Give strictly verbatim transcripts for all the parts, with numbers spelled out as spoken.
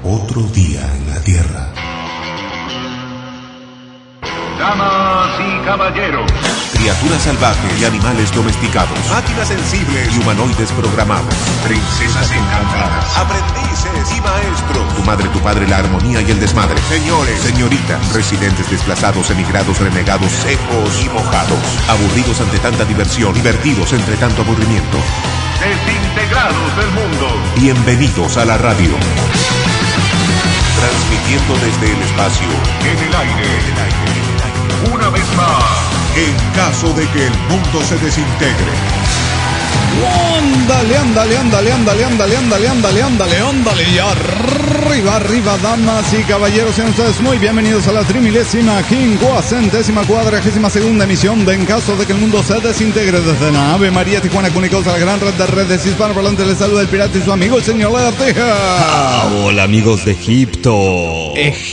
Otro día en la Tierra. Damas y caballeros, Criaturas salvajes y animales domesticados, máquinas sensibles y humanoides programados, princesas encantadas, aprendices y maestros, tu madre, tu padre, la armonía y el desmadre, señores, señoritas, residentes desplazados, emigrados, renegados, secos y mojados, aburridos ante tanta diversión, divertidos entre tanto aburrimiento, desintegrados del mundo. Bienvenidos a la radio. Transmitiendo desde el espacio, En el aire, en el aire, una vez más, en caso de que el mundo se desintegre. Ándale, ándale, ándale, ándale, ándale, ándale, ándale, ándale, ándale, y arriba, arriba, damas y caballeros, sean ustedes muy bienvenidos a la trimilésima, quincuagésima, cuadragésima segunda emisión de En caso de que el mundo se desintegre, desde la Ave María Tijuana, Cunicosa, la gran red de redes hispanoparlantes. Les saluda el pirata y su amigo, el señor Lagartija. Ah, hola amigos de Egipto.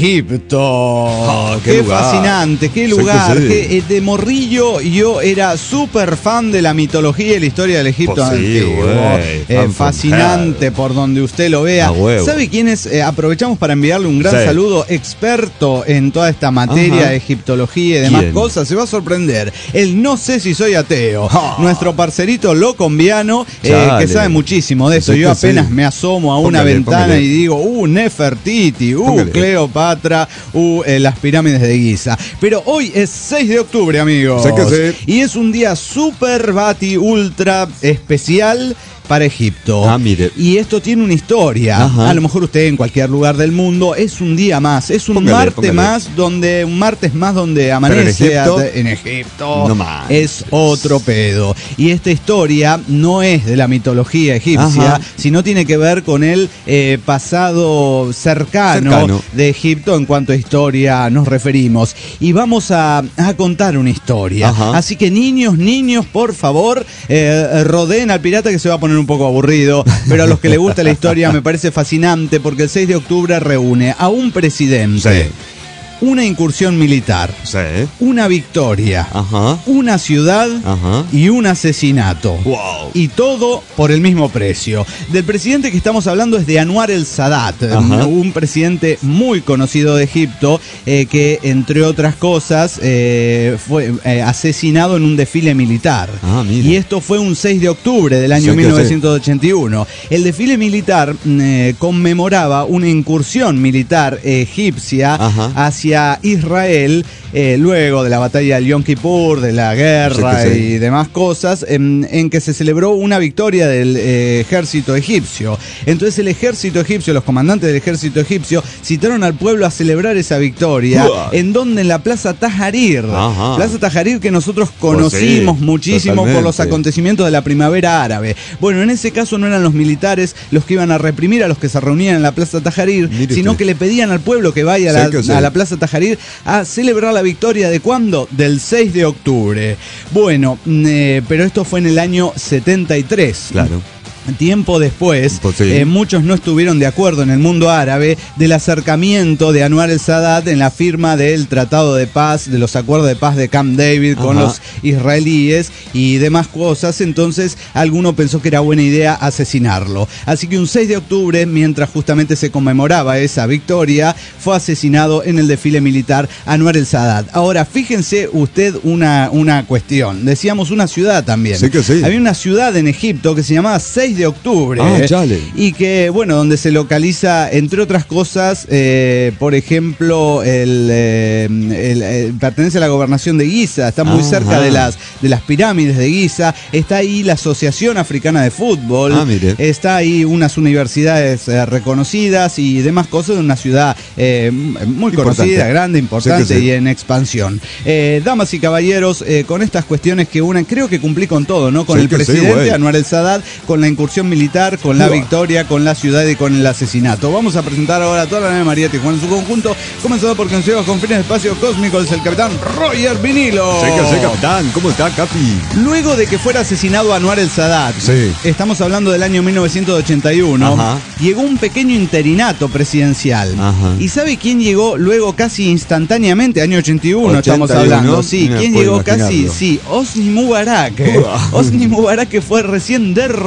Egipto. Ah, qué qué lugar. fascinante, qué Sí, lugar. que sí. Qué, eh, de morrillo yo era súper fan de la mitología y la historia del Egipto Pues sí, antiguo. güey, Eh, fan from fascinante por donde usted lo vea. A huevo. ¿Sabe quién es? Eh, aprovechamos para enviarle un gran Sí. saludo, experto en toda esta materia Ajá. de egiptología y demás ¿Quién? cosas. Se va a sorprender. El no sé si soy ateo. Ah. Nuestro parcerito locombiano, eh, Chale. que sabe muchísimo de eso. Sí Yo que sí. apenas me asomo a una Póngale, ventana póngale. y digo, uh, Nefertiti, uh, Póngale. Cleopatra, uh, eh, las pirámides de Giza. Pero hoy es seis de octubre, amigos. Sé que sí. Y es un día super bati ultra especial para Egipto. Ah, mire. Y esto tiene una historia. Ajá. A lo mejor usted en cualquier lugar del mundo es un día más, es un Póngale, martes póngale. más donde un martes más donde en amanece Egipto, a- en Egipto. no más. Es otro pedo. Y esta historia no es de la mitología egipcia, Ajá. sino tiene que ver con el eh, pasado cercano, Cercano. de Egipto en cuanto a historia nos referimos. Y vamos a, a contar una historia. Ajá. Así que niños, niños, por favor, eh, rodeen al pirata, que se va a poner un poco aburrido, pero a los que les gusta la historia me parece fascinante porque el seis de octubre reúne a un presidente, Sí. una incursión militar, Sí. una victoria, Ajá. una ciudad Ajá. y un asesinato. Wow. Y todo por el mismo precio. Del presidente que estamos hablando es de Anwar el Sadat, Ajá. un presidente muy conocido de Egipto, eh, que entre otras cosas eh, fue eh, asesinado en un desfile militar. Ah, mira. Y esto fue un seis de octubre del año Sí, que mil novecientos ochenta y uno. El desfile militar mm, eh, conmemoraba una incursión militar egipcia Ajá. hacia Israel, eh, luego de la batalla del Yom Kippur, de la guerra Sí, que sí. y demás cosas, en, en que se celebró una victoria del eh, ejército egipcio. Entonces el ejército egipcio, los comandantes del ejército egipcio, citaron al pueblo a celebrar esa victoria. Uah. ¿En donde En la Plaza Tahrir. Ajá. Plaza Tahrir que nosotros conocimos Pues sí, muchísimo por los totalmente. acontecimientos de la primavera árabe. Bueno, en ese caso no eran los militares los que iban a reprimir a los que se reunían en la Plaza Tahrir, Mire sino usted. que le pedían al pueblo que vaya a Sí, la, que sí. a la Plaza Tahrir a celebrar la victoria de ¿cuándo? Del seis de octubre. Bueno, mm, eh, pero esto fue en el año setenta y tres. Claro. Tiempo después, Pues sí. eh, muchos no estuvieron de acuerdo en el mundo árabe del acercamiento de Anwar el Sadat en la firma del Tratado de Paz, de los acuerdos de paz de Camp David con Ajá. los israelíes y demás cosas. Entonces, alguno pensó que era buena idea asesinarlo. Así que un seis de octubre, mientras justamente se conmemoraba esa victoria, fue asesinado en el desfile militar Anwar el Sadat. Ahora, fíjense usted una, una cuestión. Decíamos una ciudad también. Sí que sí. Había una ciudad en Egipto que se llamaba seis de octubre. Ah, eh, chale. Y que, bueno, donde se localiza, entre otras cosas, eh, por ejemplo, el, eh, el, eh, pertenece a la gobernación de Giza, está muy Ajá. cerca de las, de las pirámides de Giza, está ahí la Asociación Africana de Fútbol, Ah, mire. está ahí unas universidades eh, reconocidas y demás cosas de una ciudad eh, muy Importante. conocida, grande, importante Sí que sí. y en expansión. Eh, damas y caballeros, eh, con estas cuestiones que unan, creo que cumplí con todo, ¿no? Con Sí el que sí, presidente güey. Anwar el Sadat, con la incursión militar, con la Uah. victoria, con la ciudad y con el asesinato. Vamos a presentar ahora a toda la nave María Tijuana en su conjunto, comenzando por quien se lleva con fines de espacio cósmicos, el capitán Roger Vinilo. Sí que sí, capitán. ¿Cómo está, Capi? Luego de que fuera asesinado Anwar el Sadat, Sí. estamos hablando del año mil novecientos ochenta y uno, Ajá. llegó un pequeño interinato presidencial. Ajá. ¿Y sabe quién llegó luego casi instantáneamente? Año ochenta y uno ochenta y estamos uno, hablando. Sí, me ¿quién puedo llegó casi? imaginarlo. Sí, Hosni Mubarak. Uah. Hosni Mubarak, que fue recién derrocado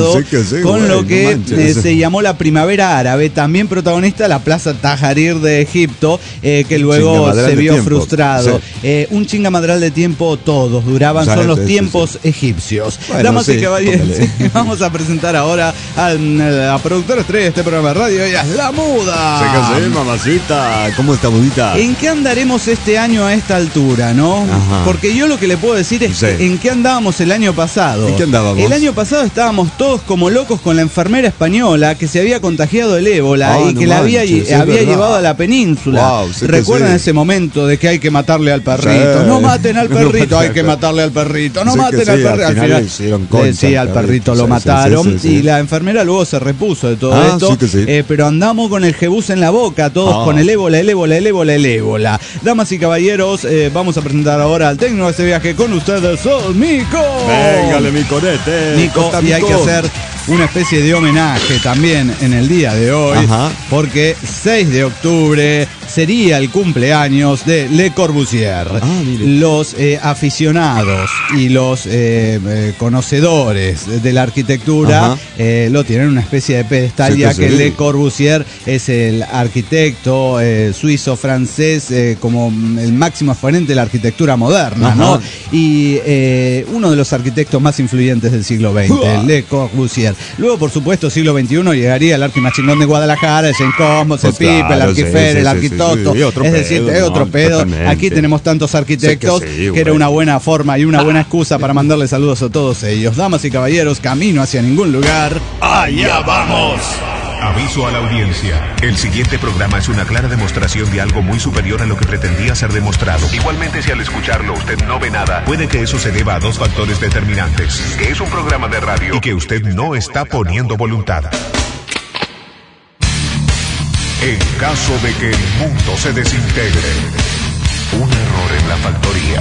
pasado, Sí que sí, con güey, lo no que manches. eh, se llamó la Primavera Árabe, también protagonista la Plaza Tahrir de Egipto, eh, que luego Chingamadral se de vio tiempo. frustrado. Sí. Eh, un chingamadral de tiempo todos duraban, Sí, son los sí, sí, tiempos egipcios. Bueno, Damas y sí, caballeros, póngale. sí, vamos a presentar ahora a la productora estrella de este programa de radio, ella es La Muda. Sí que sí, mamacita. ¿Cómo está, mudita? ¿En qué andaremos este año a esta altura, no? Ajá. Porque yo lo que le puedo decir es Sí. que en qué andábamos el año pasado. ¿En qué andábamos? El año pasado estábamos todos como locos con la enfermera española que se había contagiado el ébola Ah, y no que la había, manches, es había verdad. llevado a la península. Wow, sí que ¿Recuerdan sí. ese momento de que hay que matarle al perrito? Sí. No maten al No perrito, maten hay al que per- matarle al perrito. No Sí que maten sí, al al perrito. Al final final, le hicieron eh, concha sí, al al perrito perrito, lo sí, sí, mataron sí, sí, sí. y la enfermera luego se repuso de todo Ah, esto. sí que sí. Eh, pero andamos con el jebus en la boca, todos Ah. con el ébola, el ébola, el ébola, el ébola. Damas y caballeros, eh, vamos a presentar ahora al técnico de este viaje con ustedes, ¡Sos Mico! Véngale, mi conete. Nico, Costa y hay que Micón. hacer una especie de homenaje también en el día de hoy, Ajá. porque seis de octubre sería el cumpleaños de Le Corbusier. Ah, mire. Los eh, aficionados y los eh, eh, conocedores de la arquitectura Ajá. eh, lo tienen en una especie de pedestal, Sí que ya que sí. Le Corbusier es el arquitecto eh, suizo-francés eh, como el máximo exponente de la arquitectura moderna, Ajá. ¿no? Y eh, uno de los arquitectos más influyentes del siglo veinte, Uah. Le Corbusier. Luego, por supuesto, siglo veintiuno llegaría el arquimachingón de Guadalajara, el Jean Cosmos, el Pues Pipe, el claro, sí, Arquifer, sí, el sí, Arquitoto. sí, sí, otro Es decir, pedo, es ¿no? otro pedo. Totalmente. Aquí tenemos tantos arquitectos Sí que sí, que era güey. una buena forma y una buena excusa para mandarle saludos a todos ellos. Damas y caballeros, camino hacia ningún lugar. ¡Allá vamos! Aviso a la audiencia. El siguiente programa es una clara demostración de algo muy superior a lo que pretendía ser demostrado. Igualmente, si al escucharlo usted no ve nada, puede que eso se deba a dos factores determinantes: que es un programa de radio y que usted no está poniendo voluntad. En caso de que el mundo se desintegre, un error en la factoría.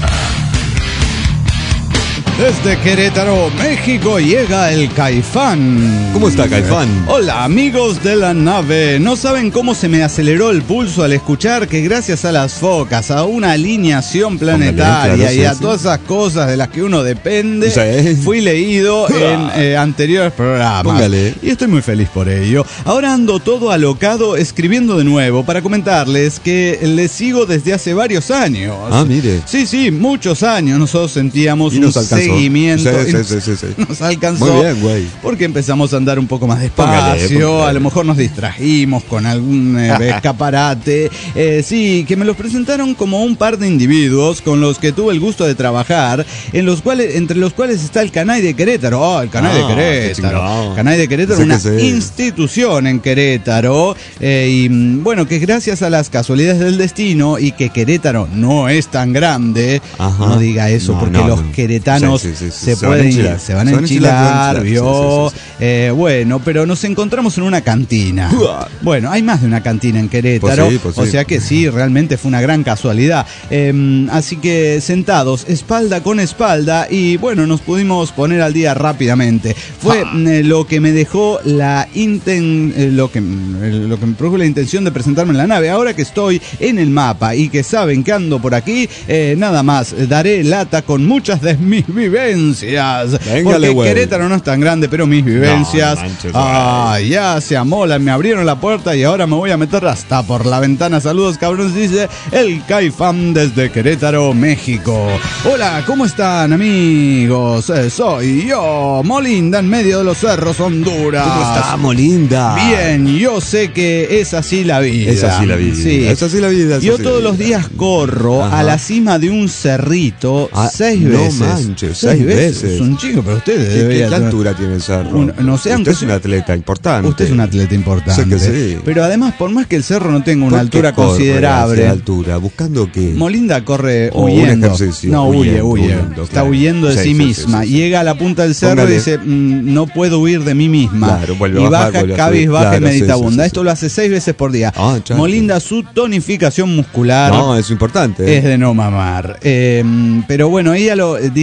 Desde Querétaro, México, llega el Caifán. ¿Cómo está, Caifán? Hola, amigos de la nave. No saben cómo se me aceleró el pulso al escuchar que gracias a las focas, a una alineación planetaria Póngale, claro, y sí, a sí. todas esas cosas de las que uno depende, Sí. fui leído en eh, anteriores programas. Póngale. Y estoy muy feliz por ello. Ahora ando todo alocado escribiendo de nuevo para comentarles que les sigo desde hace varios años. Ah, mire. Sí, sí, muchos años nosotros sentíamos Y un nos alcanzó. seguimiento. Sí, sí, y sí, sí, sí. Nos alcanzó. Muy bien, güey. Porque empezamos a andar un poco más despacio, Póngale, póngale. a lo mejor nos distrajimos con algún eh, escaparate. Eh, sí, que me los presentaron como un par de individuos con los que tuve el gusto de trabajar, en los cuales, entre los cuales está el Canay de Querétaro. Oh, el Canay Ah, de qué Querétaro. chingón. Canay de Querétaro, Sí una que sí. institución en Querétaro. eh, y mm, bueno, que gracias a las casualidades del destino y que Querétaro no es tan grande, Ajá. no diga eso, No, porque no, los no. queretanos Sí, sí, sí, sí. se, Se van a pueden enchilar. se van a Se van a enchilar, enchilar, se van a enchilar. vio. Sí, sí, sí, Eh, bueno, pero nos encontramos en una cantina. Uah. Bueno, hay más de una cantina en Querétaro, Pues sí, pues sí. o sea que sí, realmente fue una gran casualidad. Eh, así que sentados, espalda con espalda, y bueno, nos pudimos poner al día rápidamente. Fue eh, lo que me dejó la inten eh, lo que eh, lo que me produjo la intención de presentarme en la nave. Ahora que estoy en el mapa y que saben que ando por aquí, eh, nada más eh, daré lata con muchas de mis vivencias. Véngale, porque güey. Querétaro no es tan grande, pero mis vivencias, No, no manches, ah, ya se amolan, me abrieron la puerta y ahora me voy a meter hasta por la ventana. Saludos, cabrones, dice el Caifán desde Querétaro, México. Hola, ¿cómo están, amigos? Eh, soy yo, Molinda, en medio de los cerros, Honduras. ¿Cómo está, Molinda? Bien, yo sé que es así la vida. Es así la vida. Sí. Es así la vida. es Yo así la todos vida. los días corro Ajá. a la cima de un cerrito Ah, seis no veces. manches, seis veces. Es un chico, pero ustedes ¿Qué, qué, deberían qué tener- altura tiene el cerro? Un- no sé, aunque Usted es un sea- atleta importante. Usted es un atleta importante. Sé que sí. Pero además, por más que el cerro no tenga una ¿Por qué altura corre considerable, hacia altura? ¿Buscando qué? Molinda corre O un huyendo. ejercicio, No, huye, huyendo, huye. huyendo, Está claro. huyendo de sí, Sí, sí, misma. sí, sí, sí. Llega a la punta del cerro Póngale. y dice, "Mm, no puedo huir de mí misma". Claro, vuelve a y bajar, baja vuelve a cabizbaja subir. y Claro, sí, meditabunda. sí, sí, Esto sí. lo hace seis veces por día. Ah, chancho. Molinda, su tonificación muscular No, es importante. es de no mamar. Eh, pero bueno, ella lo dice se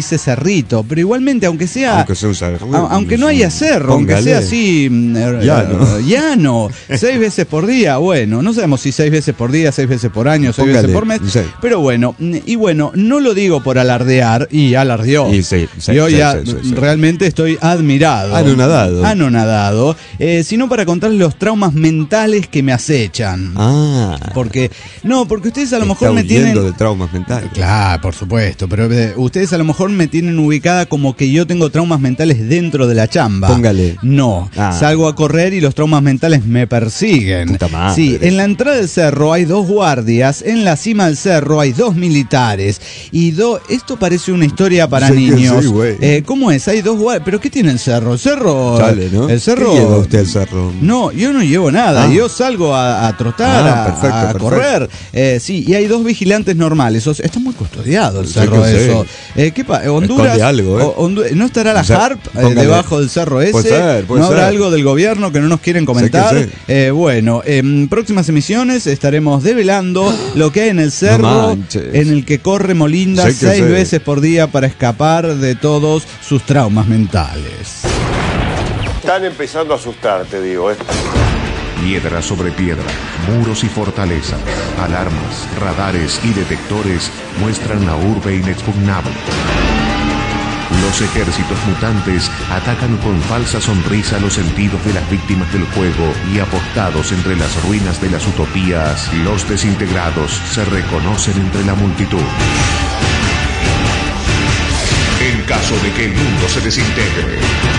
cerrito, pero igualmente, aunque sea... Aunque sea un cerro. A, aunque no haya cerro, Póngale. aunque sea así... Llano. Llano. Seis veces por día, bueno, no sabemos si seis veces por día, seis veces por año, seis Póngale, veces por mes, sí. pero bueno, y bueno, no lo digo por alardear, y alardeó. Y sí, sí, Yo sí, ya sí, sí, sí. realmente estoy admirado. Anonadado. Anonadado. Eh, sino para contarles los traumas mentales que me acechan. Ah. Porque, no, porque ustedes a lo Está mejor me huyendo tienen... de traumas mentales. Claro, por supuesto, pero eh, ustedes a lo mejor me tienen ubicada como que yo tengo traumas mentales dentro de la chamba. Póngale. No, Ah. salgo a correr y los traumas mentales me persiguen. Puta madre. Sí, en la entrada del cerro hay dos guardias, en la cima del cerro hay dos militares y dos... Esto parece una historia para Sí que niños. sí, güey. Eh, ¿Cómo es? Hay dos guardias. ¿Pero qué tiene el cerro? El cerro... Chale, ¿no? El cerro... ¿Qué lleva usted al cerro? No, yo no llevo nada. Ah. Yo salgo a, a trotar, Ah, a, perfecto, a perfecto. correr. Eh, sí, y hay dos vigilantes normales. O sea, está muy custodiado el Sí cerro que sí. eso. Eh, ¿qué pa- Honduras... Esconde algo, ¿eh? o- Hondu- ¿No estará la O sea, Harp eh, póngale. debajo del cerro ese? Puede ser, puede ¿No habrá ser. algo del gobierno que no nos quieren comentar? Sí que sí. Eh, bueno, en próximas emisiones estaremos develando lo que hay en el cerro manches. en el que corre Molinda Sí que seis sí. veces por día para escapar de todos sus traumas mentales. Están empezando a asustar, te digo. ¿eh? Piedra sobre piedra, muros y fortalezas, alarmas, radares y detectores muestran la urbe inexpugnable. Los ejércitos mutantes atacan con falsa sonrisa los sentidos de las víctimas del juego y apostados entre las ruinas de las utopías, los desintegrados se reconocen entre la multitud. En caso de que el mundo se desintegre,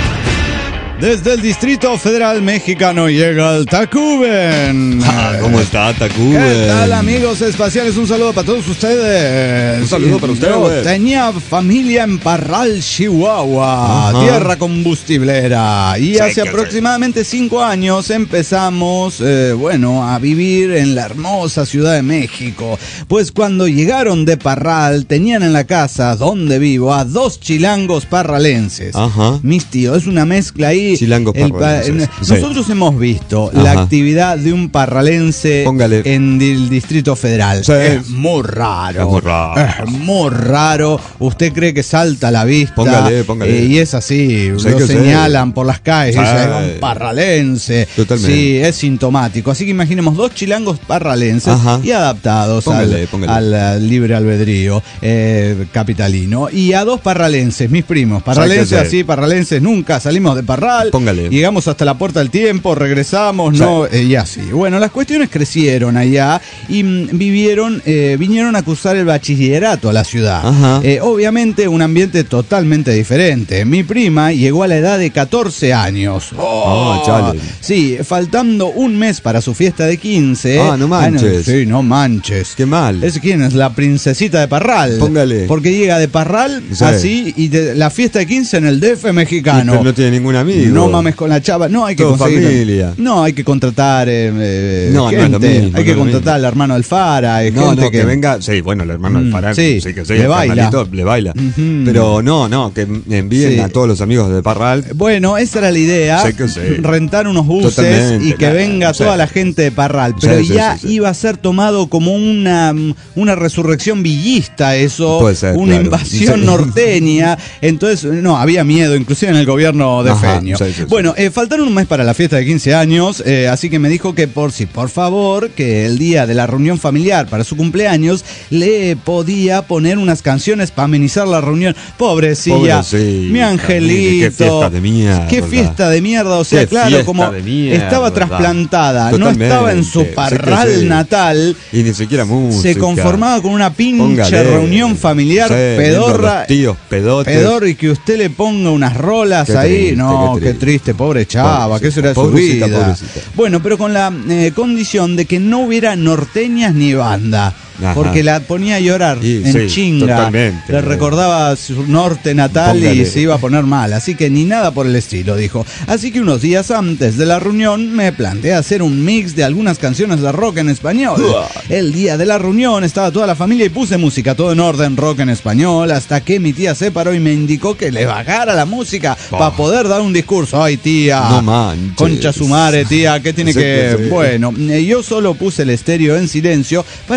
Desde el Distrito Federal Mexicano llega el Tacuben. Ah, ¿cómo está, Tacuben? ¿Qué tal, amigos espaciales? Un saludo para todos ustedes. Un saludo para ustedes. Yo tenía familia en Parral, Chihuahua, Ajá. tierra combustiblera. Y Sí, hace que aproximadamente cinco años empezamos, eh, bueno, a vivir en la hermosa Ciudad de México. Pues cuando llegaron de Parral, tenían en la casa donde vivo a dos chilangos parralenses. Ajá. Mis tíos, es una mezcla ahí. Chilangos El pa- parralenses, sí. Nosotros hemos visto la Ajá. actividad de un parralense Póngale. en el Distrito Federal. Sí. Es muy raro. Es muy raro. Es muy raro. Usted cree que salta a la vista. Póngale, póngale. eh, y es así. Sí lo que sí. señalan por las calles. Sí. Dicen, un parralense. Totalmente. Sí, es sintomático. Así que imaginemos dos chilangos parralenses Ajá. y adaptados Póngale, al, póngale. al, eh, libre albedrío eh, capitalino. Y a dos parralenses, mis primos. Parralenses Sí que sí. así, parralenses nunca. Salimos de Parral. Póngale. Llegamos hasta la Puerta del Tiempo, regresamos, Sí. no, eh, y así. Bueno, las cuestiones crecieron allá y mm, vivieron, eh, vinieron a cursar el bachillerato a la ciudad. Ajá. Eh, obviamente un ambiente totalmente diferente. Mi prima llegó a la edad de catorce años. Ah, chale. Sí, faltando un mes para su fiesta de quince. Ah, no manches. sí, no manches. Qué mal. ¿Es quién es? La princesita de Parral. Póngale. Porque llega de Parral, Sí. así, y de, la fiesta de quince en el D F mexicano. Pero no tiene ningún amigo. No mames con la chava. No, hay que Todo conseguir. familia. No, hay que contratar eh, eh, No, no es gente. lo mismo, hay no que es lo contratar al hermano del Fara. eh, No, gente no, que, venga. Sí, bueno, el hermano Mm, del Farán. sí, Sí, que sí, le el baila. carnalito le baila. Ujú. Pero no, no, que envíen Sí. a todos los amigos de Parral. Bueno, esa era la idea. Sí que sí. Rentar unos buses Totalmente, y que claro, venga sí. toda la gente de Parral. Pero Sí, sí, ya sí, sí. iba a ser tomado como una, una resurrección villista, eso. Puede ser, una claro. invasión Sí. norteña. Entonces, no, había miedo, inclusive en el gobierno de Ajá, Feño. sí, sí, sí. Bueno, eh, faltaron un mes para la fiesta de quince años, eh, así que me dijo que por si, por favor, que el día de la reunión familiar para su cumpleaños le podía poner unas canciones para amenizar la reunión. Pobrecilla, Pobrecita, mi angelito. qué fiesta de mierda. Qué fiesta de mierda, o sea, Qué claro, fiesta como de mierda. estaba trasplantada, no Totalmente. estaba en su Sí que parral sí. natal. Y ni siquiera música. Se conformaba con una pinche Póngale. reunión familiar Sí, viendo pedorra. los tíos, pedotes. Pedor y que usted le ponga unas rolas Qué ahí. triste, no, qué qué triste. triste, pobre chava, Pobrecita, qué será de su pobrecita, vida. pobrecita. Bueno, pero con la eh, condición de que no hubiera norteñas ni banda. Ajá. Porque la ponía a llorar Y, en sí, chinga. totalmente. Le recordaba su norte natal y Póngale. se iba a poner mal. Así que ni nada por el estilo, dijo. Así que unos días antes de la reunión me planteé hacer un mix de algunas canciones de rock en español. El día de la reunión estaba toda la familia y puse música, todo en orden, rock en español, hasta que mi tía se paró y me indicó que le bajara la música Bah. para poder dar un discurso. Ay, tía. No manches. Concha su madre, tía, ¿qué tiene Sí que...? que sí. Bueno, eh, yo solo puse el estéreo en silencio para que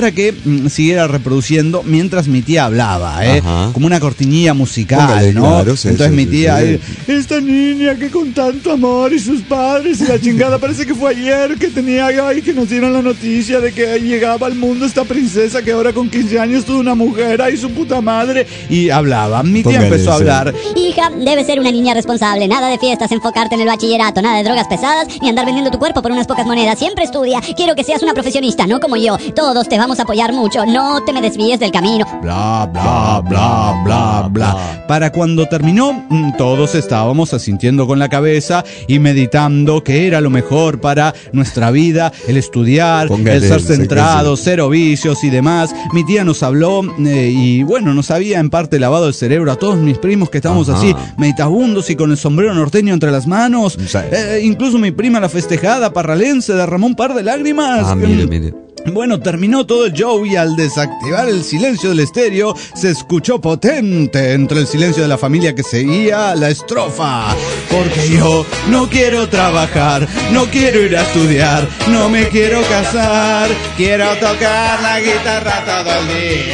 mm, siguiera reproduciendo mientras mi tía hablaba, ¿eh? Ajá. Como una cortinilla musical, Póngale, ¿no? claro, sí, Entonces sí, mi sí, tía, sí. eh, esta niña que con tanto amor y sus padres y la chingada, parece que fue ayer que tenía, ay, que nos dieron la noticia de que llegaba al mundo esta princesa que ahora con quince años tuvo una mujer, ay, su puta madre. Y hablaba, mi tía Póngale, empezó a sí. hablar. Hija, debes ser una niña responsable. Nada de fiestas, enfocarte en el bachillerato, nada de drogas pesadas, ni andar vendiendo tu cuerpo por unas pocas monedas. Siempre estudia. Quiero que seas una profesionista, no como yo. Todos te vamos a apoyar mucho. No te me desvíes del camino. Bla, bla, bla, bla, bla. Para cuando terminó, mm, todos estábamos asintiendo con la cabeza y meditando que era lo mejor para nuestra vida, el estudiar, Póngale, el ser sé que centrados, cero vicios y demás. Mi tía nos habló eh, y bueno, nos había en parte lavado el cerebro a todos mis primos que estábamos Ajá. así, meditabundos y con el sombrero norteño entre las manos. Sí. Eh, incluso mi prima, la festejada parralense, derramó un par de lágrimas. Ah, mire, mire. Bueno, terminó todo el show y al desactivar el silencio del estéreo se escuchó potente entre el silencio de la familia que seguía la estrofa. Porque yo no quiero trabajar, no quiero ir a estudiar, no me quiero casar, quiero tocar la guitarra todo el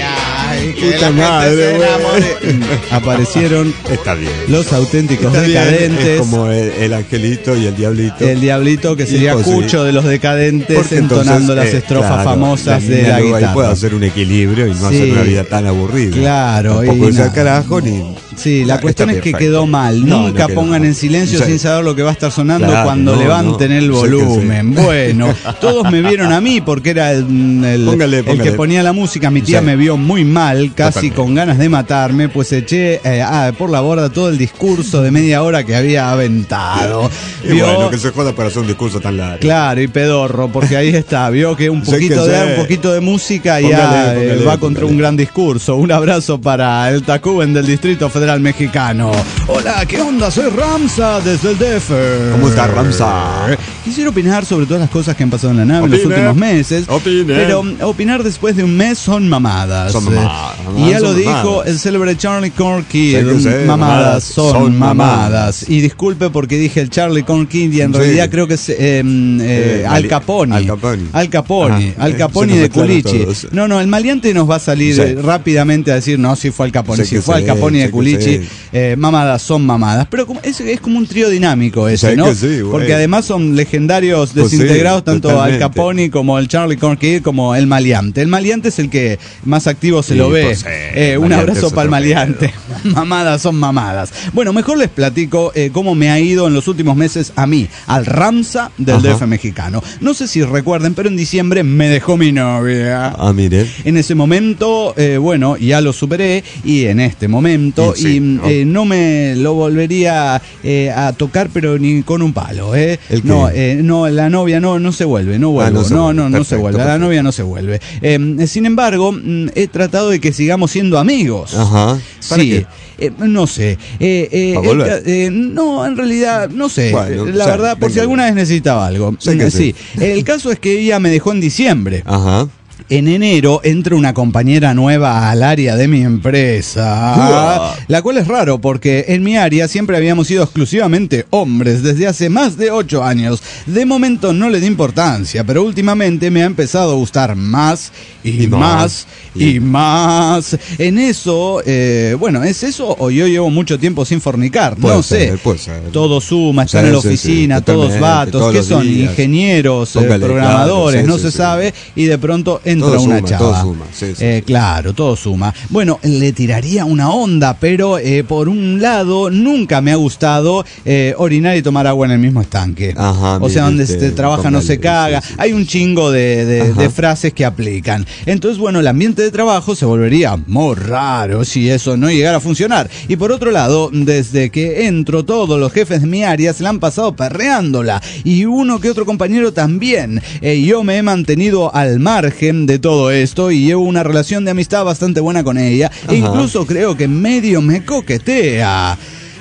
día y que Puta la madre, gente se güey. enamore. Aparecieron Está bien. los auténticos Está bien, decadentes. es como el, el angelito y el diablito. El diablito que sería pues, sí. Cucho de los decadentes Porque entonando entonces, las eh, estrofas claro, famosas la de niña la luego ahí guitarra. puede hacer un equilibrio y no Sí. hacer una vida tan aburrida. Claro, Tampoco y irse al nada. carajo ni... Sí, la Está cuestión es que perfecto. quedó mal. No, Nunca no quedó pongan mal. en silencio Sí. sin saber lo que va a estar sonando Claro, cuando no, levanten no. el Sé que volumen. sí. Bueno, todos me vieron a mí porque era el, el, Póngale, el póngale. que ponía la música. Mi tía Sí. me vio muy mal, casi Totalmente. con ganas de matarme, pues eché eh, ah, por la borda todo el discurso de media hora que había aventado. Y Vio- bueno, que se joda para hacer un discurso tan largo. Claro, y pedorro, porque ahí está, vio que un Sé poquito que de sé. un poquito de música y Póngale, ya eh, póngale, va contra póngale. un gran discurso. Un abrazo para el Tacuben del Distrito Federal Mexicano. Hola, ¿qué onda? Soy Ramsa desde el D F. ¿Cómo está, Ramsa? Quisiera opinar sobre todas las cosas que han pasado en la nave en los Opine. últimos meses. Opine. Pero um, opinar después de un mes son mamadas. Son mamadas, Eh, y ya son lo dijo mamadas. el célebre Charlie Corky. Sé que sé, mamadas mamadas son, son mamadas. mamadas. Y disculpe porque dije el Charlie Corky y en Sí. realidad creo que es eh, eh, Eh, Al Mali- Capone. Al Capone. Al Capone. Ajá. Al Eh, Capone se de nos mezclaron Culichi. todos. No, no, el maleante nos va a salir Sí. eh, rápidamente a decir, no, si fue Al Capone. Sé Si que fue Al sí, Capone sé de que Culichi, sí. eh, mamadas son mamadas. Pero como- es, es como un trío dinámico ese, Sé ¿no? que sí, güey. Porque además son legendarios Pues sí, desintegrados tanto Al totalmente. Capone como el Charlie Corky como el maleante. El maleante es el que más activo se Sí, lo ve. pues sí, Eh, el un maleante abrazo es para el otro maleante. Mamadas son mamadas. Bueno, mejor les platico eh, cómo me ha ido en los últimos meses a mí, al Ramsa del Ajá. D F mexicano. No sé si recuerden, pero en diciembre me dejó mi novia. Ah, mire. En ese momento, eh, bueno, ya lo superé y en este momento Y sí, y ¿no? eh, no me lo volvería eh, a tocar, pero ni con un palo, ¿eh? ¿El qué? No, eh, no, la novia no, no se vuelve, no vuelvo, no se no, vuelve. no, no se Perfecto, vuelve, a la perfecto. novia no se vuelve. Eh, sin embargo, mm, he tratado de que sigamos siendo amigos. Ajá. ¿Para Sí, qué? eh, no sé. Eh, eh, ¿Para volver? el ca- eh, no, en realidad, no sé. Bueno, la o sea, verdad, por si venga. alguna vez necesitaba algo. Sé que Mm, sí. El caso es que ella me dejó en diciembre. Ajá. En enero entra una compañera nueva al área de mi empresa, Uah. la cual es raro porque en mi área siempre habíamos sido exclusivamente hombres desde hace más de ocho años. De momento no le di importancia, pero últimamente me ha empezado a gustar más y, Y más, más. y Y- más. En eso, eh, bueno, ¿es eso o yo llevo mucho tiempo sin fornicar? Puede no ser, sé. puede ser. Todo suma, están Sí, en la sí, sí, oficina, todos totalmente, vatos, todos ¿qué los son? días. Ingenieros, eh, Póngale, programadores, claro, sí, no sí, se sí. sabe, y de pronto entra Todo una suma, chava. todo suma, sí, sí, Eh, sí. claro, todo suma. Bueno, le tiraría una onda, pero eh, por un lado nunca me ha gustado eh, orinar y tomar agua en el mismo estanque. Ajá, o sea, mire donde usted, se trabaja no se póngale, caga. sí, sí. Hay un chingo de, de- Ajá. de frases que aplican. Entonces, bueno, el ambiente de trabajo se volvería muy raro si eso no llegara a funcionar. Y por otro lado, desde que entro, todos los jefes de mi área se la han pasado perreándola. Y uno que otro compañero también. Eh, yo me he mantenido al margen de todo esto y llevo una relación de amistad bastante buena con ella. E Ajá. incluso creo que medio me coquetea.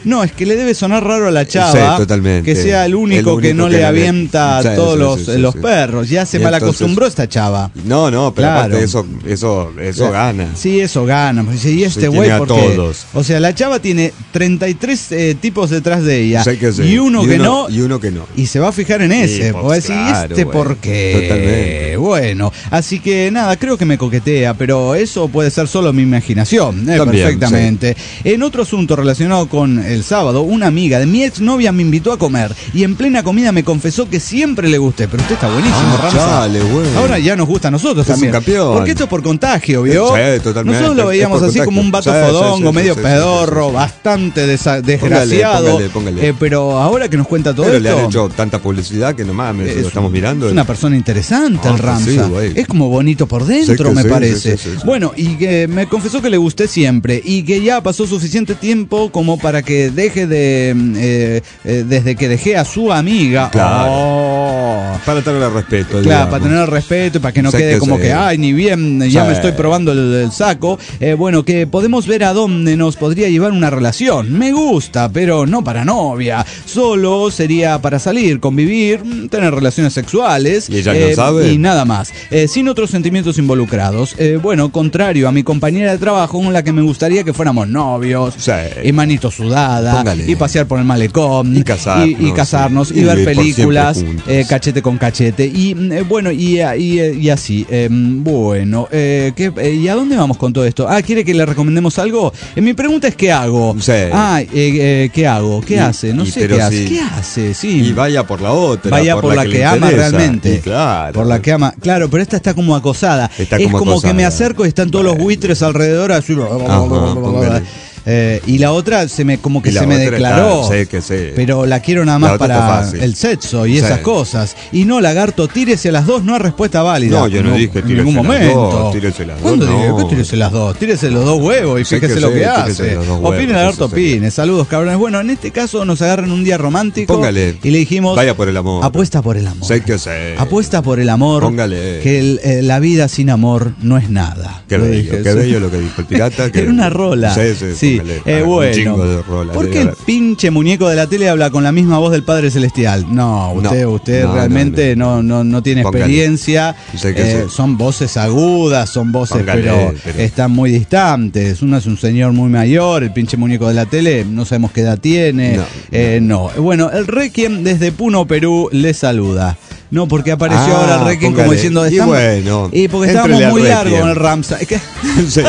No, es que le debe sonar raro a la chava. Sí, totalmente. Que sea el único, El único que no que le no le- avienta a Sí, todos sí, los, sí, sí, los sí. perros. Ya se Y malacostumbró entonces- esta chava. No, no, pero Claro. aparte eso, eso, eso gana. Sí, eso gana. Pues, y este Sí, güey, tiene a porque. todos. O sea, la chava tiene treinta y tres eh, tipos detrás de ella. Sé que sí. Y uno Y que uno- no. y uno que no. Y se va a fijar en ese. pues, Va a decir, ¿y claro, este güey. por qué? Totalmente. Bueno, así que nada, creo que me coquetea, pero eso puede ser solo mi imaginación. eh, También, perfectamente. En otro asunto relacionado con el sábado, una amiga de mi exnovia me invitó a comer y en plena comida me confesó que siempre le gusté. Pero usted está buenísimo, Ah, Ramsa. chale, güey. Ahora ya nos gusta a nosotros Es un también. campeón. Porque esto es por contagio, ¿vio? Sí, totalmente. Nosotros lo Es veíamos por así contagio. como un vato Sí, sí, fodongo, sí, medio sí, sí, pedorro, sí, sí. bastante desa- desgraciado. Póngale, póngale. Eh, pero ahora que nos cuenta todo Pero le esto. han hecho tanta publicidad que no mames, es lo estamos un- mirando. Es una persona interesante Ah, el Ramsa. sí, güey. Es como bonito por dentro, Sí que me sí, parece. sí, sí, sí, sí. Bueno, y que me confesó que le gusté siempre y que ya pasó suficiente tiempo como para que deje de. eh, eh, desde que dejé a su amiga. Claro. Oh. Para tener respeto. Claro, digamos. para tener el respeto y para que no Sé quede que como sí. que, ay, ni bien, ya Sí. me estoy probando el, el saco. Eh, bueno, que podemos ver a dónde nos podría llevar una relación. Me gusta, pero no para novia. Solo sería para salir, convivir, mm, tener relaciones sexuales. ¿Y ella no sabe? Y nada más. Eh, sin otros sentimientos involucrados. Eh, bueno, contrario a mi compañera de trabajo, con la que me gustaría que fuéramos novios. Sí. Y manito sudada. Póngale. Y pasear por el malecón. Y casarnos, Y, y casarnos. sí. Y, Y ver vivir por películas. siempre juntos. eh, cachete con cachete. Y mm, eh, bueno, y, y, y así. Eh, bueno, eh, ¿qué, eh, ¿y a dónde vamos con todo esto? Ah, ¿quiere que le recomendemos algo? Eh, mi pregunta es, ¿qué hago? Sí. Ah, eh, eh, ¿qué hago? ¿Qué Y- hace? No y sé pero qué hace. sí. ¿Qué hace? Sí. Y vaya por la otra. Vaya por, la, que, le ama interesa. realmente. Y claro. Por la que ama. Claro, pero esta está como acosada. Está es como como acosada. que me acerco y están todos los buitres alrededor así. póngale. Eh, y la otra se me como que Y la se me otra declaró. está- sí, que sí. Pero la quiero nada más La otra está para fácil. el sexo y Sí. esas cosas. Y no, lagarto, tírese a las dos, no es respuesta válida. No, yo no dije en tírese ningún las momento. dos, tírese las dos, ¿Cuándo dije no. que tírese las dos? Tírese los dos huevos y Sí fíjese que lo sí, que tírese hace. los dos huevos, Opine, lagarto, eso sería. opine. Saludos, cabrones. Bueno, en este caso nos agarran un día romántico. Póngale. Y le dijimos. Vaya por el amor. Apuesta por el amor. Sé que sé. Apuesta por el amor. Póngale. Que el- eh, la vida sin amor no es nada. Qué Lo bello, dije, qué sí. bello lo que dijo el pirata. Que Era una rola. Sí, sí, Sí, póngale. eh, Ah, bueno. Un chingo de rolas. ¿Por debe qué el haber. pinche muñeco de la tele habla con la misma voz del Padre Celestial? No, usted, No, usted no, realmente no, no, no, no tiene Póngale. experiencia. Sé que Eh, sí. Son voces agudas, son voces, Póngale, pero, pero- están muy distantes. Uno es un señor muy mayor, el pinche muñeco de la tele, no sabemos qué edad tiene. No, Eh, no. Bueno, el Requiem desde Puno, Perú, le saluda. No, porque apareció Ah, ahora el Requiem como póngale. diciendo... Y estamos- bueno, y porque éntrele estábamos al muy Requiem. largo en el Ramsa. Es que- Sí.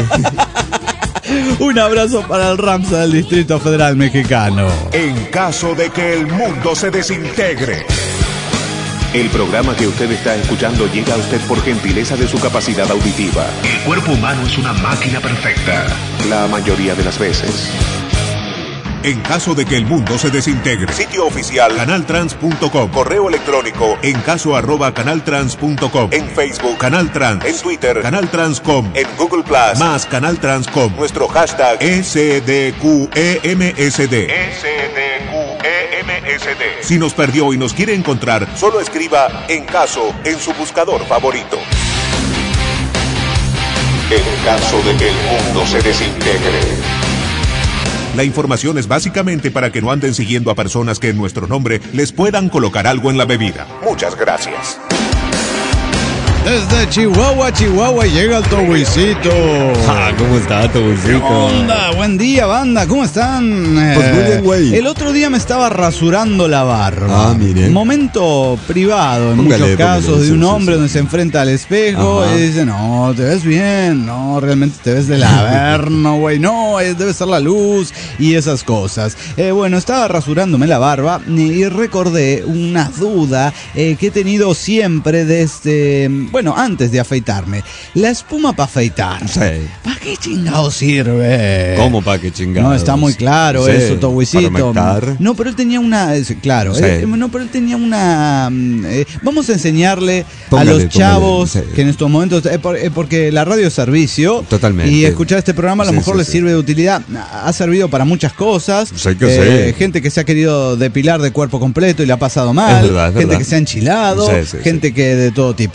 Un abrazo para el Ramsa del Distrito Federal Mexicano. En caso de que el mundo se desintegre. El programa que usted está escuchando llega a usted por gentileza de su capacidad auditiva. El cuerpo humano es una máquina perfecta. La mayoría de las veces. En caso de que el mundo se desintegre. Sitio oficial canaltrans punto com. Correo electrónico en caso arroba canaltrans punto com. En Facebook Canal Trans. En Twitter Canal Trans punto com. En Google Plus más Canal Trans punto com. Nuestro hashtag S D Q E M S D. S D Q E M S D. Si nos perdió y nos quiere encontrar, solo escriba en caso en su buscador favorito. En caso de que el mundo se desintegre. La información es básicamente para que no anden siguiendo a personas que en nuestro nombre les puedan colocar algo en la bebida. Muchas gracias. Desde Chihuahua, Chihuahua llega el Tobuicito. Ah, ¿cómo está, ¿Qué Tobucito? onda? Buen día, banda. ¿Cómo están? Pues Eh, muy bien, güey. El otro día me estaba rasurando la barba. Ah, mire. Momento privado en Póngale, muchos casos póngale, de sí, un sí, hombre sí. donde se enfrenta al espejo Ajá. y dice, no, te ves bien. No, realmente te ves del averno, güey. No, eh, debe ser la luz y esas cosas. Eh, bueno, estaba rasurándome la barba y recordé una duda eh, que he tenido siempre desde, bueno, antes de afeitarme. La espuma para afeitar. Sí. ¿Para qué chingado sirve? ¿Cómo pa' qué chingados? No, está muy claro Sí, eso, Tobuicito. para humectar. No, pero él tenía una... es- Claro, Sí. él- no, pero él tenía una... mm, eh, vamos a enseñarle Póngale, a los póngale, chavos sí. que en estos momentos... eh, por- eh, porque la radio es servicio. Totalmente. Y escuchar este programa a lo Sí, mejor sí, les sí. sirve de utilidad. Ha servido para muchas cosas. Sí que Eh, sí. Gente que se ha querido depilar de cuerpo completo y le ha pasado mal. Es verdad, es gente verdad. que se ha enchilado. Sí, sí, gente sí. que de todo tipo. Y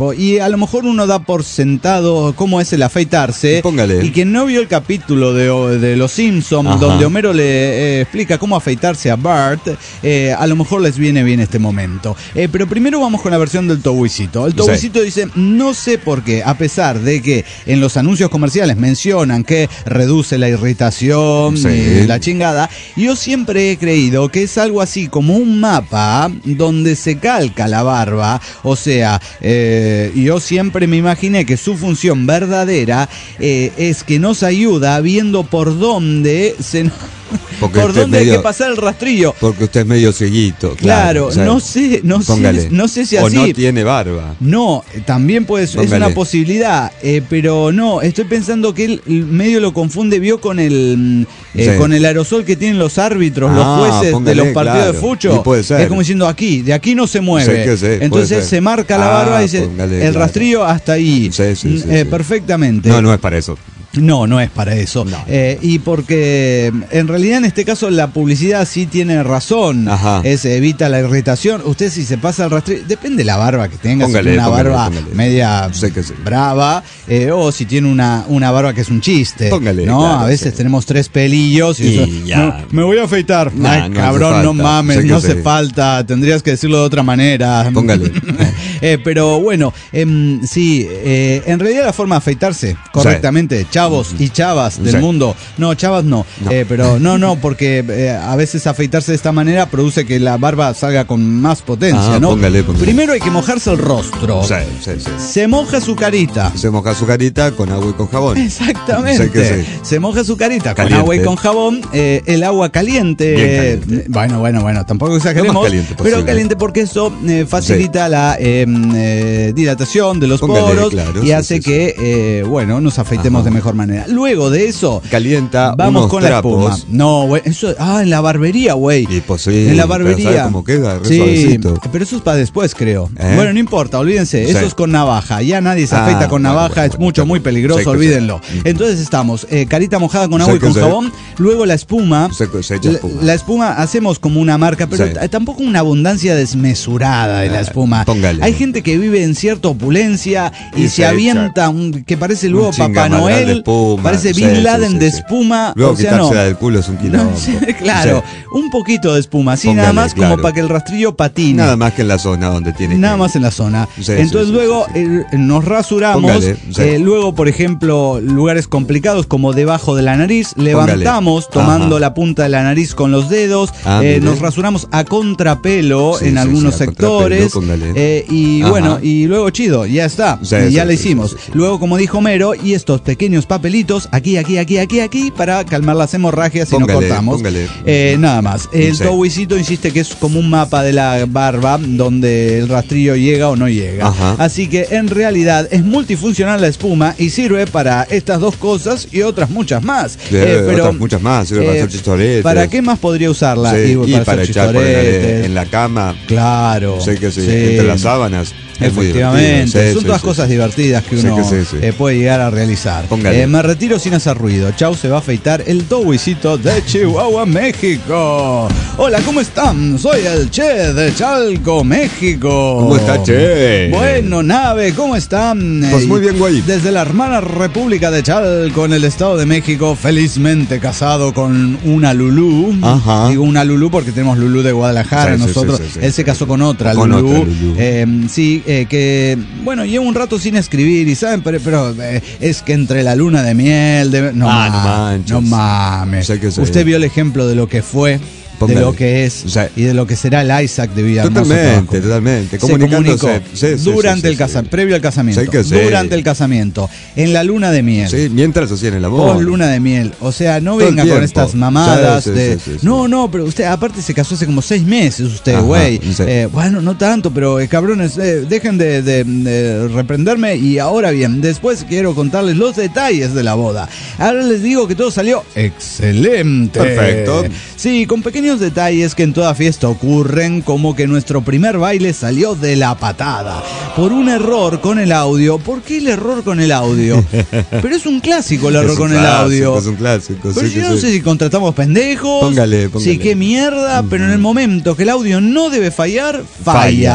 a lo mejor uno da por sentado cómo es el afeitarse. Póngale. Y quien no vio el capítulo de, de Los Simpsons, Ajá. donde Homero le eh, explica cómo afeitarse a Bart, eh, a lo mejor les viene bien este momento. Eh, pero primero vamos con la versión del Towisito. El Towisito sí. dice, no sé por qué, a pesar de que en los anuncios comerciales mencionan que reduce la irritación sí. y la chingada, yo siempre he creído que es algo así como un mapa donde se calca la barba. O sea, eh, yo siempre me imaginé que su función verdadera eh, es que nos ayuda viendo por dónde se... Porque por dónde medio, hay que pasar el rastrillo. Porque usted es medio cieguito. Claro, claro, o sea, no sé, no póngale. sé, no sé si así. O no tiene barba. No, también puede ser, es una posibilidad, eh, pero no, estoy pensando que él medio lo confunde, vio con el eh, sí. con el aerosol que tienen los árbitros, ah, los jueces póngale, de los partidos claro. de fucho. Puede ser. Es como diciendo aquí, de aquí no se mueve. Sí, sí, entonces se marca la barba ah, y dice póngale, el rastrillo claro. hasta ahí. Sí, sí, sí, eh, sí. Perfectamente. No, no es para eso. No, no es para eso. No. Eh, y porque en realidad en este caso la publicidad sí tiene razón. Ajá. Es evita la irritación. Usted si se pasa el rastrillo, depende de la barba que tenga, póngale, si tiene una póngale, barba póngale. media sé que sí. brava, eh, o si tiene una, una barba que es un chiste. Póngale, ¿no? Claro, a veces sí. tenemos tres pelillos y, y eso, ya. No, me voy a afeitar. Nah, Ay, no cabrón, no mames, no hace falta. Tendrías que decirlo de otra manera. Póngale. eh, pero bueno, eh, sí, eh, en realidad la forma de afeitarse correctamente, sí. chavos y chavas del sí. mundo. No, chavas no. no. Eh, pero no, no, porque eh, a veces afeitarse de esta manera produce que la barba salga con más potencia, ah, ¿no? Póngale, póngale. Primero hay que mojarse el rostro. Sí, sí, sí. Se moja su carita. Se moja su carita con agua y con jabón. Exactamente. Sí que sí. Se moja su carita caliente. Con agua y con jabón. Eh, el agua caliente. Bien caliente. Eh, bueno, bueno, bueno. Tampoco exageremos. Caliente pero caliente porque eso eh, facilita sí. la eh, eh, dilatación de los póngale, poros claro, y sí, hace sí, que, sí. Eh, bueno, nos afeitemos Ajá. de mejor manera. Luego de eso calienta vamos unos con trapos. La espuma. No, güey, eso ah, en la barbería, güey. Sí, en la barbería. ¿Sabes cómo queda? Re sí, suavecito. Pero eso es para después, creo. ¿Eh? Bueno, no importa, olvídense, sí. eso es con navaja. Ya nadie se ah, afeita con bueno, navaja, bueno, es bueno, mucho, bueno, muy peligroso, sí, olvídenlo. Sí. Entonces estamos, eh, carita mojada con agua sí, y con sí. jabón, luego la espuma. Se, se echa espuma. La, la espuma hacemos como una marca, pero sí. t- tampoco una abundancia desmesurada de la espuma. Póngale. Hay gente que vive en cierta opulencia y, y se, se avienta un, que parece luego un Papá Noel, espuma, parece sí, Bin Laden sí, sí, de sí. espuma. Luego o sea, quitarse no. del culo es un quilombo. No, claro, sí. un poquito de espuma, así póngale, nada más claro. como para que el rastrillo patine. Nada más que en la zona donde tiene Nada que... más en la zona. Sí, Entonces sí, luego sí, sí. Eh, nos rasuramos. Póngale, sí. eh, luego, por ejemplo, lugares complicados como debajo de la nariz, levantamos póngale. tomando Ajá. la punta de la nariz con los dedos. Ah, eh, nos rasuramos a contrapelo sí, en sí, algunos sí, sectores. Eh, y Ajá. bueno, y luego chido, ya está. Sí, y ya sí, la sí, hicimos. sí, sí. Luego, como dijo Homero, y estos pequeños papelitos, aquí, aquí, aquí, aquí, aquí, para calmar las hemorragias póngale, y no cortamos. Póngale. Eh, nada más. El sí. Towisito insiste que es como un mapa de la barba donde el rastrillo llega o no llega. Ajá. Así que en realidad es multifuncional la espuma y sirve para estas dos cosas y otras muchas más. De, eh, pero, otras muchas más, sirve eh, para hacer chistoretes. ¿Para qué más podría usarla? Sí, y, y para, para hacer echar por chistoretes. en, en la cama. Claro. Sé que sí, sí. entre las sábanas. Efectivamente, sí, son sí, todas sí, cosas sí. divertidas que uno sí, que sí, sí. Eh, puede llegar a realizar. Eh, me retiro sin hacer ruido. Chau, se va a afeitar el Towisito de Chihuahua, México. Hola, ¿cómo están? Soy el Che de Chalco, México. ¿Cómo está, Che? Bueno, nave, ¿cómo están? Pues muy bien, güey. Desde la hermana República de Chalco, en el Estado de México, felizmente casado con una Lulú. Ajá. Digo una Lulú porque tenemos Lulú de Guadalajara, sí, nosotros. Sí, sí, sí, Él sí, se casó sí. con otra con Lulú. Otra Lulú. Eh, sí, eh, que, bueno, llevo un rato sin escribir y saben, pero, pero eh, es que entre la luna de miel, de, no, ah, mames, no manches. no mames. Sé que sé. Usted vio el ejemplo de lo que fue. Póngale. De lo que es O sea, y de lo que será el Isaac de Villahermosa. Totalmente, totalmente. Se comunicó sí, sí, durante sí, el sí, casamiento, sí. previo al casamiento, Sí que sí. durante el casamiento, en la luna de miel. Sí, mientras hacían el amor. Con luna de miel. O sea, no Todo el venga con tiempo. estas mamadas Sí, sí, de. sí, sí, sí. No, no, pero usted aparte se casó hace como seis meses, usted, Ajá, güey. sí. Eh, bueno, no tanto, pero eh, cabrones, eh, dejen de, de, de reprenderme. Y ahora bien, después quiero contarles los detalles de la boda. Ahora les digo que todo salió excelente. Perfecto. Sí, con pequeños detalles que en toda fiesta ocurren, como que nuestro primer baile salió de la patada por un error con el audio. ¿Por qué el error con el audio? Pero es un clásico el error Es con un el clásico, audio. Es un clásico. Pero sí yo que no sí. sé si contratamos pendejos. Póngale, póngale. Sí, qué mierda, pero en el momento que el audio no debe fallar, falla. Falla.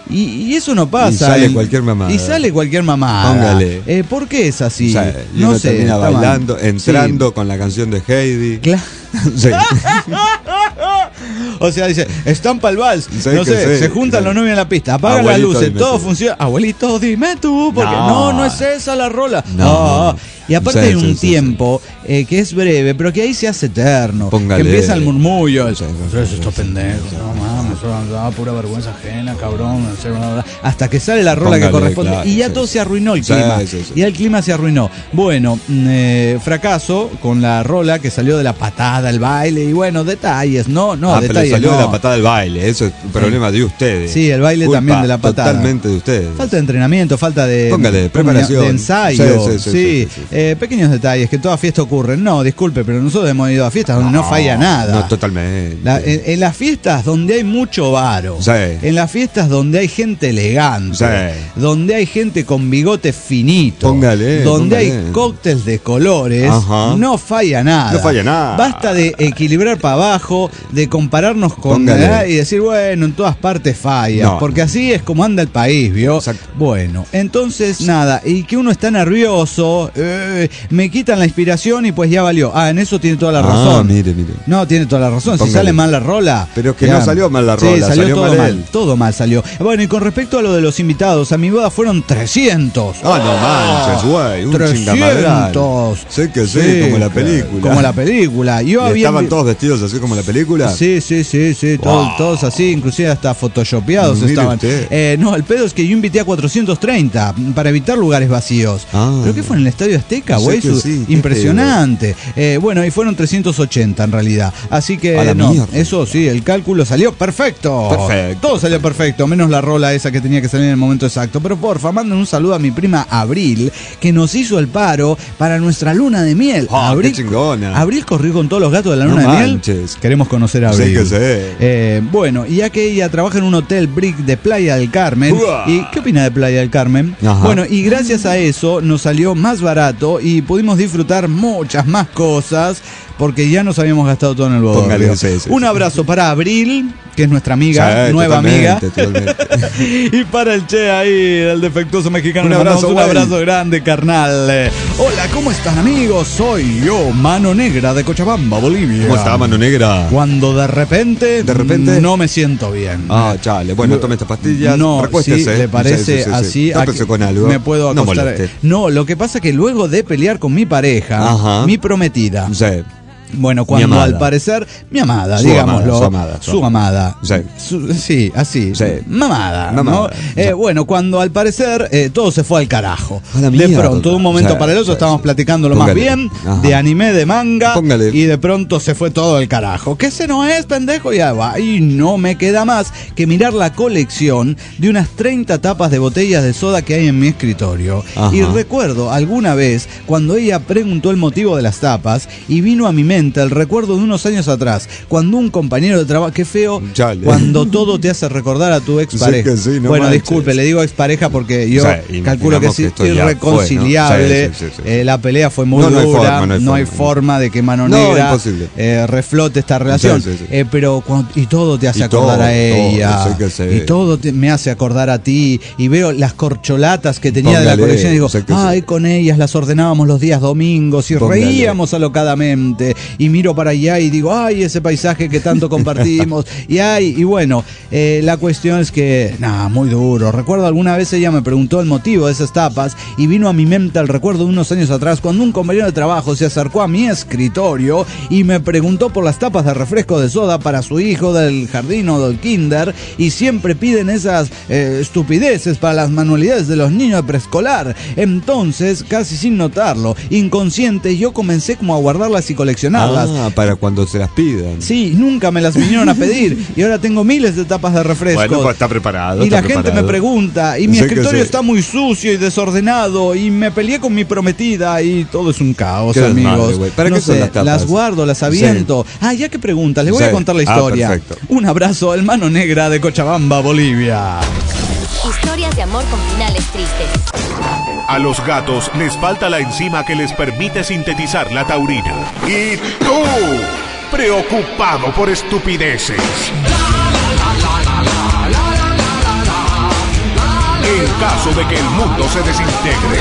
Y, y eso no pasa. Y sale en- cualquier mamada. Y sale cualquier mamada. Póngale. Eh, ¿Por qué es así? O sea, y no uno sé. termina está mal. bailando, entrando Sí. con la canción de Heidi. Cla- Sí. O sea, dice, estampa el vals. Sí, no que sé, sí, se juntan sí. los novios en la pista, apagan Abuelito, las luces, dime todo tú. funciona. Abuelito, dime tú, porque no, No. no, es esa la rola. No. Ah, y aparte Sí, hay un sí, sí, tiempo eh, que es breve, pero que ahí se hace eterno. Póngale. Que empieza el murmullo. Sí, sí, Eso, estos pendejos, no mames, eso da pura vergüenza ajena, cabrón. no sé, bla, bla, bla. Hasta que sale la rola que Póngale, corresponde. claro, y ya sí, todo sí. se arruinó el Sí, clima. sí, sí. Y el clima se arruinó. Bueno, mm, eh, fracaso con la rola que salió de la patada, el baile. Y bueno, detalles, no, no, ah, pero detalles. salió no. de la patada del baile. Eso es un problema de ustedes. Sí, el baile Culpa también de la patada. Totalmente de ustedes. Falta de entrenamiento, falta de, Póngale, preparación. de ensayo. Sí, Sí, sí, sí, sí, sí, sí. Eh, pequeños detalles que en toda fiesta ocurren. No, disculpe, pero nosotros hemos ido a fiestas donde no, falla nada. No, totalmente. La- en, en las fiestas donde hay mucho varo, Sí. en las fiestas donde hay gente elegante, Sí. donde hay gente con bigote finito, Póngale, donde póngale. hay cócteles de colores, Ajá. no falla nada. No falla nada. Basta de equilibrar para abajo, de compararnos con Póngale. ¿verdad? Y decir, bueno, en todas partes falla, No. porque así es como anda el país, ¿vio? Exacto. Bueno, entonces nada, y que uno está nervioso, eh, me quitan la inspiración y pues ya valió. Ah, en eso tiene toda la Ah, razón. mire, mire. No, tiene toda la razón. Si Póngale. sale mal la rola. Pero es que ya. no salió mal la Sí, rola, salió, salió todo mal mal. él. Todo mal salió. Bueno, y con respecto a lo de los invitados, a mi boda fueron trescientos. Ah, no manches, güey. Un chingamadral. trescientos. Sé que sí, como la película. Como la película. Yo ¿Y había estaban envi- todos vestidos así como la película? Sí, sí, sí, sí, todos, Wow. todos así, inclusive hasta photoshopeados Mire estaban. usted. Eh, no, el pedo es que yo invité a cuatrocientos treinta para evitar lugares vacíos. Ah. ¿Pero qué fue en el Estadio Azteca, Sé güey? que Su- sí, qué Impresionante. Eh, bueno, y fueron trescientos ochenta en realidad. Así que, A la no, mierda. eso sí, el cálculo salió perfecto. Perfecto. Todo salió perfecto, menos la rola esa que tenía que salir en el momento exacto. Pero porfa, manden un saludo a mi prima Abril, que nos hizo el paro para nuestra luna de miel. Ah, Abril, qué chingona. Abril corrió con todos los gatos de la No luna de miel. manches. Queremos conocer a Sí Abril. que sí. Eh, bueno, y ya que ella trabaja en un hotel Brick de Playa del Carmen. Uah. ¿Y qué opina de Playa del Carmen? Ajá. Bueno, y gracias a eso nos salió más barato y pudimos disfrutar muchas más cosas porque ya nos habíamos gastado todo en el bodorrio. Póngale, sí, sí, Un sí. abrazo para Abril, que es nuestra amiga, Sí, nueva totalmente, amiga. totalmente. Y para el Che ahí, el defectuoso mexicano, Un le mandamos abrazo, un güey. abrazo grande, carnal. Eh, Hola, ¿cómo están, amigos? Soy yo, Mano Negra de Cochabamba, Bolivia. ¿Cómo está, Mano Negra? Cuando de repente, De repente- no me siento bien. Ah, chale. Bueno, tome estas pastillas. No, recuéstese. si le parece Sí, sí, sí, sí. así, a Tápese que con algo. me puedo No acostar. moleste. No, lo que pasa que luego de pelear con mi pareja, Ajá. mi prometida, Sí. bueno, cuando amada. al parecer, mi amada, Su digámoslo, amada, su amada, su su amada, Sí. Su- sí, así, Sí. mamada, Mamada, ¿no? Eh, sí. bueno, cuando al parecer eh, todo se fue al carajo. A la De mierda. pronto, de un momento Sí, para el otro, sí, estábamos sí. platicando lo más Póngale. bien, Ajá. de anime, de manga, Póngale. y de pronto se fue todo al carajo. ¿Qué ese no es, pendejo? Ya va. Y no me queda más que mirar la colección de unas treinta tapas de botellas de soda que hay en mi escritorio. Ajá. Y recuerdo alguna vez cuando ella preguntó el motivo de las tapas y vino a mi mente el recuerdo de unos años atrás, cuando un compañero de trabajo, qué feo, Chale. cuando todo te hace recordar a tu expareja. Sí que sí, no bueno, manches. disculpe, le digo expareja porque yo O sea, calculo que imaginamos sí, que esto ya irreconciliable. fue, ¿no? Sí, sí, sí, sí. Eh, la pelea fue muy No, no hay dura, forma, no hay no hay forma. forma de que Mano No, Negra imposible. eh, reflote esta relación. Sí, sí, sí. Eh, pero cuando- y todo te hace Y acordar todo, a ella. todo, sí que sí. Y todo te- me hace acordar a ti. Y veo las corcholatas que tenía de la Póngale, colección y digo, sí que sí. ay, con ellas las ordenábamos los días domingos y Póngale. reíamos alocadamente. Y miro para allá y digo, ay, ese paisaje que tanto compartimos. y ay, y bueno, eh, la cuestión es que, nada, muy duro. Recuerdo alguna vez ella me preguntó el motivo de esas tapas y vino a mi mente el recuerdo de unos años atrás cuando un compañero de trabajo se acercó a mi escritorio y me preguntó por las tapas de refresco de soda para su hijo del jardín o del kinder y siempre piden esas eh, estupideces para las manualidades de los niños de preescolar. Entonces, casi sin notarlo, inconsciente, yo comencé como a guardarlas y coleccionarlas. Ah, para cuando se las pidan. Sí, nunca me las vinieron a pedir y ahora tengo miles de tapas de refresco. Bueno, pues está preparado. Y está la gente preparado. me pregunta, y mi Sé que escritorio sí. está muy sucio y desordenado, y me peleé con mi prometida, y todo es un caos, Qué desmadre, amigos. güey. ¿Para no qué son sé, las tapas? guardo, las aviento. Ah, ya que preguntas, les voy Sí. a contar la Ah, historia. perfecto. Un abrazo al Mano Negra de Cochabamba, Bolivia. Historias de amor con finales tristes. A los gatos les falta la enzima que les permite sintetizar la taurina. Y tú, preocupado por estupideces. En caso de que el mundo se desintegre.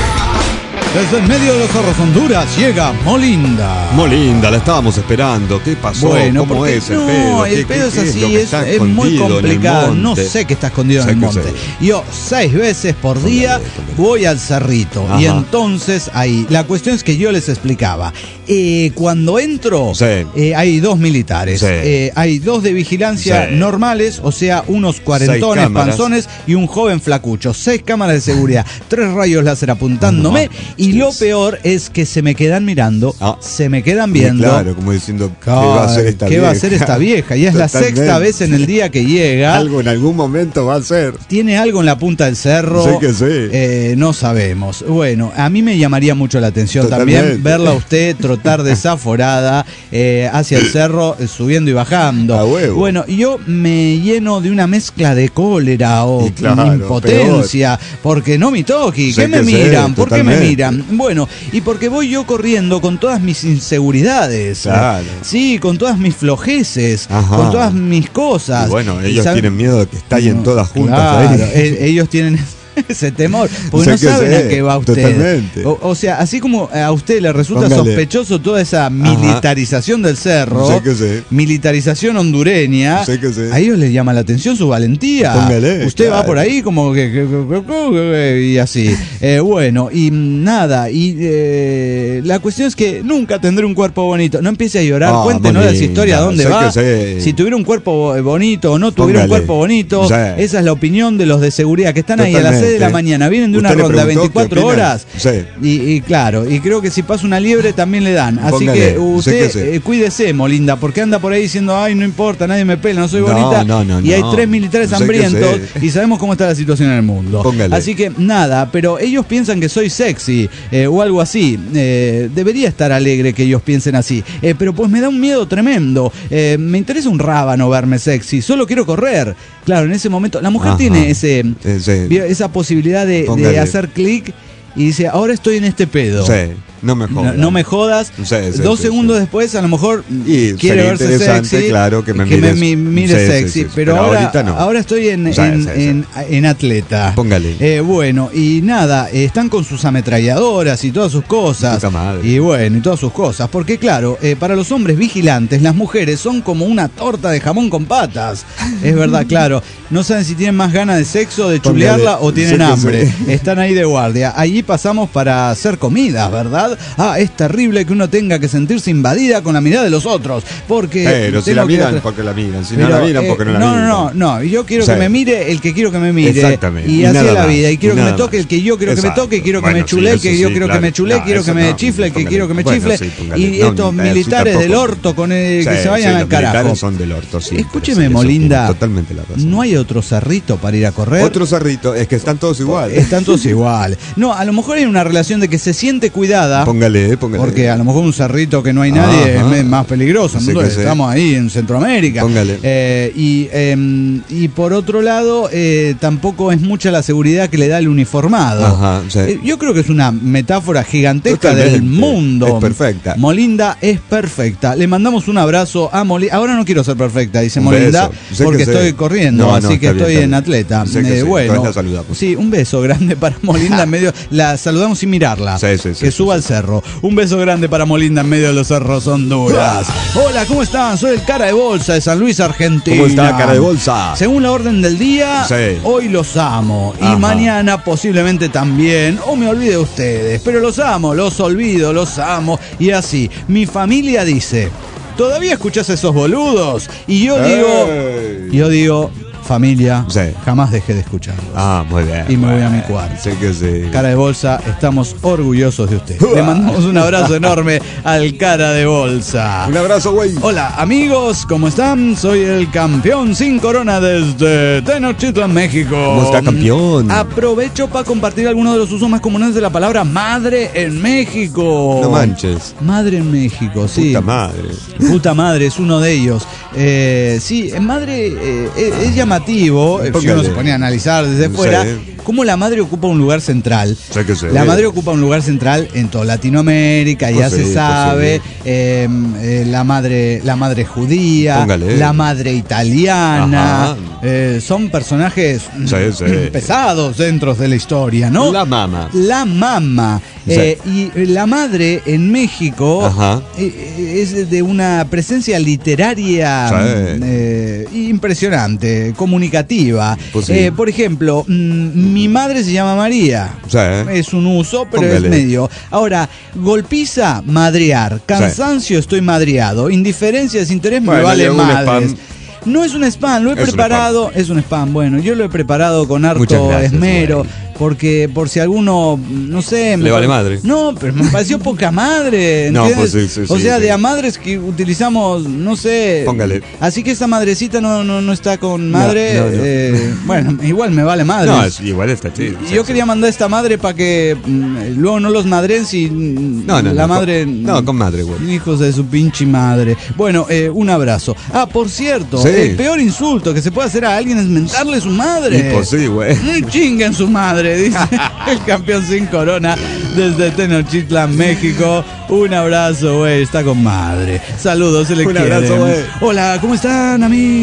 Desde el medio de los Cerros Honduras llega Molinda. Molinda, la estábamos esperando. ¿Qué pasó? Bueno, ¿Cómo porque- es el no, pedo? el ¿Qué- pedo qué- es qué así, lo que es, está es muy escondido en el complicado. No monte? sé qué está escondido en Sé el que monte. sé. Yo seis veces por Póngale, día póngale. voy al cerrito. Ajá. Y entonces ahí, la cuestión es que yo les explicaba. Eh, cuando entro, Sí. eh, hay dos militares. Sí. Eh, hay dos de vigilancia Sí. normales, o sea, unos cuarentones, cámaras. panzones y un joven flacucho. Seis cámaras de seguridad, tres rayos láser apuntándome. No, y lo Dios. peor es que se me quedan mirando, Ah. se me quedan Sí, viendo. claro, como diciendo, ¿qué Ay, va a hacer esta ¿qué vieja? va a hacer esta vieja? Y es la Totalmente. sexta vez en el día que llega. Algo en algún momento va a ser. Tiene algo en la punta del cerro. Sí que sí. Eh, no sabemos. Bueno, a mí me llamaría mucho la atención Totalmente. también verla a usted trotar desaforada eh, hacia el cerro, eh, subiendo y bajando. A huevo. Bueno, yo me lleno de una mezcla de cólera o Y claro, impotencia. Porque no me toqui. Sé ¿Qué me que sé, miran? ¿Por qué me totalmente. miran? Bueno, y porque voy yo corriendo con todas mis inseguridades. Claro. Sí, con todas mis flojeces, Ajá. con todas mis cosas. Y bueno, Y ellos saben- tienen miedo de que estallen No, todas juntas claro, ahí. e- ellos tienen ese temor, porque Sé no que saben sé, a qué va usted. totalmente. O, o sea, así como a usted le resulta Póngale. sospechoso toda esa militarización del cerro, Sé que sé. militarización hondureña, Sé que sé. a ellos les llama la atención su valentía. Póngale, usted va claro. por ahí como que, que- que- que- que- y así. Eh, bueno, y nada, y eh, la cuestión es que nunca tendré un cuerpo bonito. No empiece a llorar, Ah, cuéntenos Molinda, esa historia, dónde sé va. que sé. Si tuviera un cuerpo bonito o no tuviera un Póngale. cuerpo bonito, Sí. esa es la opinión de los de seguridad que están ahí a las Totalmente. seis de la mañana, vienen de una ¿Usted le ronda preguntó veinticuatro qué opina? horas. Sí. Y, y claro, y creo que si pasa una liebre también le dan. Así Póngale, que sé usted que sé. eh, cuídese, Molinda, porque anda por ahí diciendo, ay, no importa, nadie me pela, no soy No, bonita. no, no, y hay no. tres militares Sé que hambrientos sé. y sabemos cómo está la situación en el mundo. Póngale. Así que nada, pero ellos piensan que soy sexy eh, o algo así. Eh, debería estar alegre que ellos piensen así. Eh, pero pues me da un miedo tremendo. Eh, me interesa un rábano verme sexy, solo quiero correr. Claro, en ese momento, la mujer Ajá. tiene ese, Ese- vio, esa posibilidad de, de Póngale. hacer clic y dice, ahora estoy en este pedo. Sí, no me No, jodas. no me jodas. Sí, sí, Dos sí, segundos sí. después, a lo mejor Y quiere sería verse interesante, sexy. claro, que me mi- mires- mire Sí, sí, sexy. sí, sí. Pero, Pero ahora, ahorita no. ahora estoy en, Sí, en, sí, sí. en- en atleta. Póngale. Eh, bueno, y nada, eh, están con sus ametralladoras y todas sus cosas. Puta madre. Y bueno, y todas sus cosas. Porque claro, eh, para los hombres vigilantes, las mujeres son como una torta de jamón con patas. Es verdad, claro. No saben si tienen más ganas de sexo, de Póngale. chulearla o tienen Sé que hambre. sí. Están ahí de guardia. Allí pasamos para hacer comidas, ¿verdad? Ah, es terrible que uno tenga que sentirse invadida con la mirada de los otros. Porque. Pero si tengo la que miran, tra- porque la miran. Si Pero, no la miran, eh, porque no la no, miran. no, no, no. Yo quiero Sí. que me mire el que quiero que me mire. Exactamente. Y, Y así nada es la más. vida. Y quiero Y que me nada toque más. el que yo quiero que me Exacto. toque. Quiero que Bueno, me chule, sí, el que eso yo sí, quiero que claro. me chule, No, quiero que eso me no, chifle, el que póngale. quiero que me Bueno, chifle. sí, póngale. Y No, estos ni- eh, sí, militares del tampoco. orto con el, que Sí, se vayan sí, al los carajo. militares son del orto, sí. Escúcheme, pero sí, eso Molinda. tiene totalmente la razón. No hay otro cerrito para ir a correr. Otro cerrito, es que están todos iguales. Están todos iguales. No, a lo mejor hay una relación de que se siente cuidada. Póngale, póngale. Porque a lo mejor un cerrito que no hay nadie Ajá. es más peligroso. Sí ¿no? que sí. Estamos ahí en Centroamérica. Póngale. Eh, y, eh, y por otro lado, eh, tampoco es mucha la seguridad que le da el uniformado. Ajá, sí. Eh, yo creo que es una metáfora gigantesca Totalmente. del mundo. Es perfecta. Molinda es perfecta. Le mandamos un abrazo a Molinda. Ahora no quiero ser perfecta, dice Un Molinda, beso. Sé porque que sé. estoy corriendo, No, no, así que está bien, estoy está en bien. atleta. Sé que Eh, sí, bueno, entonces la saludamos. sí, un beso grande para Molinda en medio. La saludamos sin mirarla. Sí, sí, sí, que sí, suba sí. al cerro. Un beso grande para Molinda en medio de los cerros Honduras. Hola, ¿cómo están? Soy el cara de bolsa de San Luis, Argentina. ¿Cómo está, cara de bolsa? Según la orden del día, Sí. hoy los amo. Y Ajá. mañana posiblemente también. O me olvide de ustedes. Pero los amo, los olvido, los amo. Y así. Mi familia dice: ¿todavía escuchás esos boludos? Y yo digo, Ey. yo digo, familia, Sí. jamás dejé de escucharlos. Ah, muy bien. Y me voy a mi Bueno, cuarto. Sé que sí. Cara de bolsa, estamos orgullosos de usted. Le mandamos un abrazo enorme al cara de bolsa. Un abrazo, güey. Hola amigos, ¿cómo están? Soy el campeón sin corona desde Tenochtitlan, México. ¿Cómo está, campeón? Aprovecho para compartir algunos de los usos más comunes de la palabra madre en México. No manches. Madre en México, sí. Puta madre. Puta madre, es uno de ellos. Eh, sí, madre eh, es, es llamativo, eh, si Póngale. uno se pone a analizar desde Sí. fuera. cómo la madre ocupa un lugar central. Sí que sí. La madre ocupa un lugar central en toda Latinoamérica, ya Pues se sí, sabe. pues sí. eh, eh, la madre, la madre judía, Póngale. la madre italiana. Ajá. eh, son personajes Sí, sí. pesados dentro de la historia, ¿no? La mama. La mama. Sí. Eh, y la madre en México Ajá. eh, es de una presencia literaria Sí. eh, impresionante, comunicativa. Pues sí. Eh, por ejemplo, mm, mi madre se llama María. Sí. Es un uso, pero Póngale. es medio. Ahora, golpiza, madrear. Cansancio, estoy madreado. Indiferencia, desinterés, me Bueno, vale llegó un madres. spam. No es un spam, lo he Es un preparado. Es un spam, bueno, yo lo he preparado con Muchas harto gracias, esmero. güey. Porque por si alguno, no sé... Le vale madre. No, pero me pareció poca madre, No, ¿entiendes? pues sí, sí, o sí, sea, sí. de a madres que utilizamos, no sé... Póngale. Así que esta madrecita no, no, no está con madre. No, no, no. eh, bueno, igual me vale madre. No, es, igual está chido. Y Yo quería mandar a esta madre para que mm, luego no los madren si mm, No, no, la no, madre... con- no, con madre, güey. Hijos de su pinche madre. Bueno, eh, un abrazo. Ah, por cierto, Sí. el peor insulto que se puede hacer a alguien es mentarle su madre. Y pues sí, güey. Mm, Chinguen su madre, dice el campeón sin corona desde Tenochtitlan, México. Un abrazo, güey, está con madre. Saludos, se le Un quiere. abrazo, güey. Hola, ¿cómo están,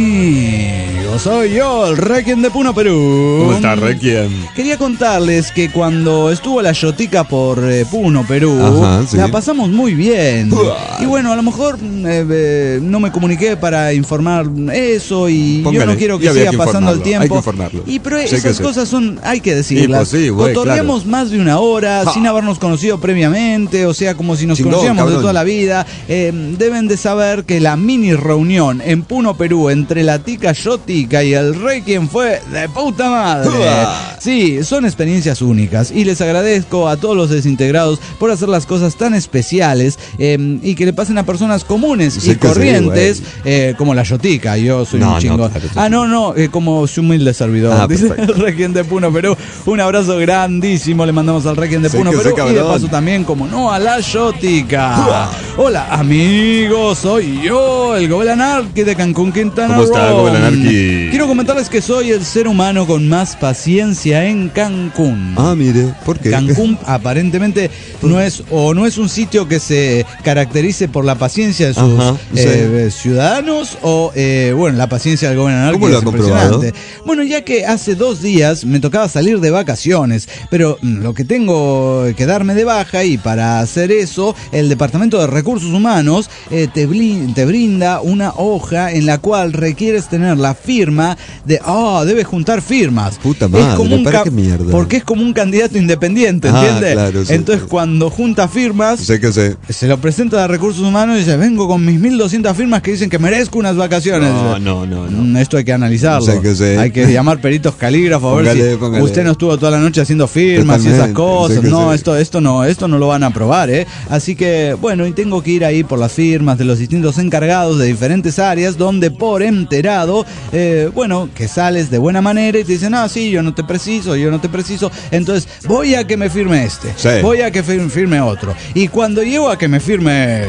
amigos? Soy yo, el Requiem de Puno, Perú. ¿Cómo está, Requiem? Quería contarles que cuando estuvo la Yotica por eh, Puno, Perú, Ajá, sí. la pasamos muy bien. Uah. Y bueno, a lo mejor eh, eh, no me comuniqué para informar eso y yo Póngale, no quiero que y había siga que pasando el informarlo, tiempo. hay que informarlo. Y pero Sí que esas sí. cosas son, hay que decirlas. Y pues sí, güey, Cotorreamos más de una hora Ja. sin habernos conocido previamente, o sea, como si nos Chingón, conocíamos de cabrón. toda la vida. Eh, deben de saber que la mini reunión en Puno, Perú, entre la tica Yotica y el rey, quien fue de puta madre. Uah. Sí, son experiencias únicas y les agradezco a todos los desintegrados por hacer las cosas tan especiales eh, y que le pasen a personas comunes Sí y que sí, corrientes eh, como la Yotica. Yo soy No, un no, chingón. claro, sí. ah, no, no, eh, como su humilde servidor. Ah, dice perfecto. el Requiem de Puno, Perú. Un abrazo grandísimo le mandamos al Requiem de Sí Puno, que sí, Perú. Y de cabrón. paso también, como no, a la Yotica. Hola, amigos, soy yo, el Gobel Anarqui de Cancún, Quintana ¿Cómo está, Roo. Gobel Anarqui? Quiero comentarles que soy el ser humano con más paciencia en Cancún. Ah, mire, ¿por qué? Cancún aparentemente no es o no es un sitio que se caracterice por la paciencia de sus Ajá, sí. eh, ciudadanos o eh, bueno, la paciencia del gobernador. ¿Cómo que lo es ha comprobado? impresionante. Bueno, ya que hace dos días me tocaba salir de vacaciones, pero mm, lo que tengo que darme de baja y para hacer eso el Departamento de Recursos Humanos eh, te, blin- te brinda una hoja en la cual requieres tener la firma de ah, debes juntar firmas. Puta Es madre, como un ¿para ca- qué mierda? Porque es como un candidato independiente, Ah, ¿entiendes? claro, sí, Entonces sí. cuando junta firmas, Sé que sé. se lo presenta a Recursos Humanos y dice, vengo con mis mil doscientas firmas que dicen que merezco unas vacaciones. No, Dice, no, no, no. "Mm, esto hay que analizarlo. Sé que sé. Hay que llamar peritos calígrafos a ver Póngale, si póngale. usted no estuvo toda la noche haciendo firmas y esas Totalmente, cosas. sé que No, sé. esto, esto no, esto no lo van a aprobar, ¿eh? Así que, bueno, y tengo que ir ahí por las firmas de los distintos encargados de diferentes áreas, donde por enterado, eh, bueno, que sales de buena manera y te dicen, ah, sí, yo no te preciso, yo no te preciso. Entonces, voy a que me firme este. Sí. Voy a que fir- firme otro. Y cuando llego a que me firme...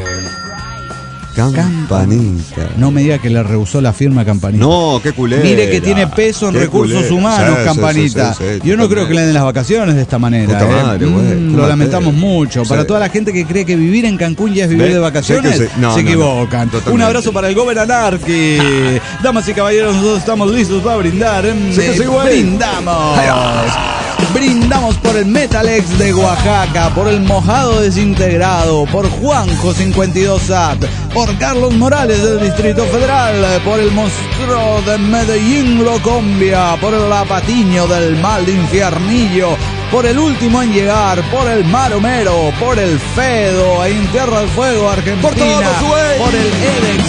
Campanita. No me diga que le rehusó la firma Campanita. No, qué culera. Mire que tiene peso en Qué recursos culera. humanos, Sí, sí, Campanita. sí, sí, sí, Yo no creo totalmente. que le den las vacaciones de esta manera. Puta ¿eh? madre, Mm, güey, lo ¿cómo lamentamos hacer? mucho. Sí. Para toda la gente que cree que vivir en Cancún ya es vivir ¿Ve? de vacaciones, Sí que sí. No, se no, no. equivocan. Totalmente. Un abrazo para el Gober Anarqui. Damas y caballeros, nosotros estamos listos para brindar. ¿eh? Sí que sí, güey. Brindamos. Brindamos por el Metalex de Oaxaca, por el Mojado Desintegrado, por Juanjo cincuenta y dos A T, por Carlos Morales del Distrito Federal, por el Monstruo de Medellín Locombia, por el Apatiño del Mal de Infiernillo, por el último en llegar, por el Maromero, por el Fedo, ahí en Tierra del Fuego, Argentina, Por todos, güey. por el Eden.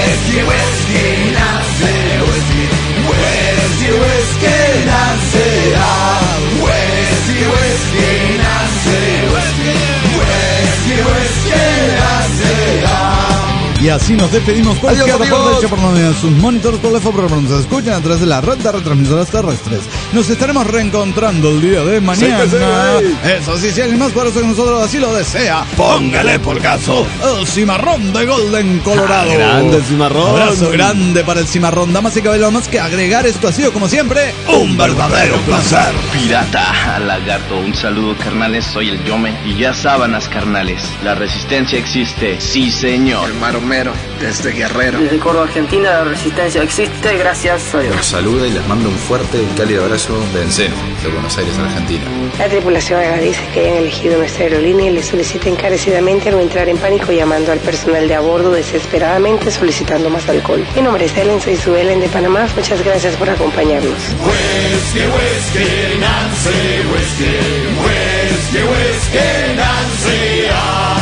Y así nos despedimos con Adiós, el amigos. por sus monitores por la F O P, pero nos escuchan a través de la red de retransmisoras terrestres. Nos estaremos reencontrando el día de mañana. Eso sí, si alguien más por eso que nosotros así lo desea, póngale por caso el cimarrón de Golden Colorado. Ah, grande el cimarrón. Abrazo grande para el cimarrón. Damas y caballeros, más que agregar, esto ha sido como siempre un verdadero placer. Pirata, lagarto, un saludo carnales, soy el Yome y ya sábanas carnales, la resistencia existe, sí señor. El Maromero, desde Guerrero. Desde Córdoba, Argentina, la resistencia existe, gracias a Dios. Los saluda y les mando un fuerte y cálido abrazo de Enceno, de Buenos Aires, Argentina. La tripulación agradece que hayan elegido nuestra aerolínea y le solicita encarecidamente no entrar en pánico llamando al personal de a bordo desesperadamente solicitando más alcohol. Mi nombre es Ellen, soy su Ellen de Panamá, muchas gracias por acompañarnos. Whiskey, whiskey, Nancy, whiskey, whiskey, whiskey, Nancy, ah.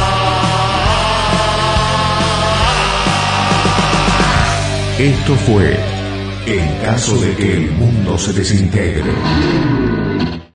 Esto fue En caso de que el mundo se desintegre.